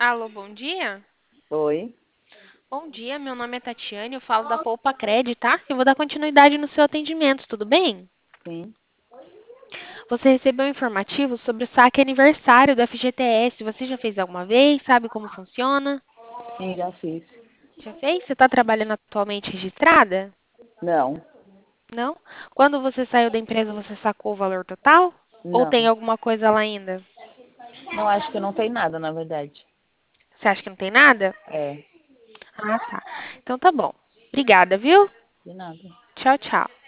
Alô, bom dia? Oi, Bom dia, meu nome é Tatiane, eu falo da Poupa Cred, tá? Eu vou dar continuidade no seu atendimento, tudo bem? sim, Você recebeu um informativo sobre o saque aniversário do FGTS. Você já fez alguma vez? Sabe como funciona? sim, já fiz. Já fez? Você está trabalhando atualmente registrada? Não, Não? Quando você saiu da empresa, você sacou o valor total? Ou tem não, alguma coisa lá ainda? não acho que não tem nada, na verdade. Você acha que não tem nada? É, Ah, tá. Então tá bom. Obrigada, viu? de nada. Tchau, tchau.